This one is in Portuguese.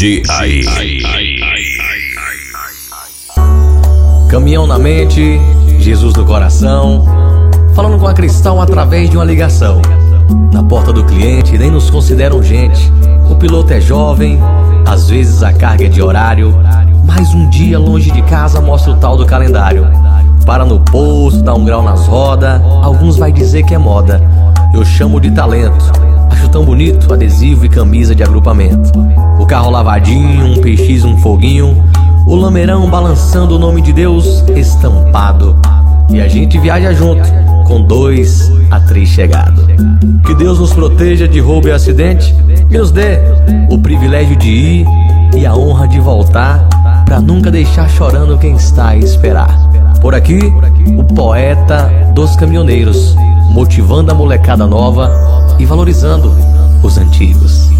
GI. Caminhão na mente, Jesus no coração, falando com a Cristal através de uma ligação. Na porta do cliente nem nos consideram gente. O piloto é jovem, às vezes a carga é de horário. Mais um dia longe de casa mostra o tal do calendário. Para no posto, dá um grau nas rodas. Alguns vai dizer que é moda, eu chamo de talento. Acho tão bonito adesivo e camisa de agrupamento. O carro lavadinho, um PX, um foguinho, o lameirão balançando o nome de Deus estampado. E a gente viaja junto, com 2 a 3 chegados. Que Deus nos proteja de roubo e acidente, e nos dê o privilégio de ir e a honra de voltar, pra nunca deixar chorando quem está a esperar. Por aqui, o poeta dos caminhoneiros, motivando a molecada nova e valorizando os antigos.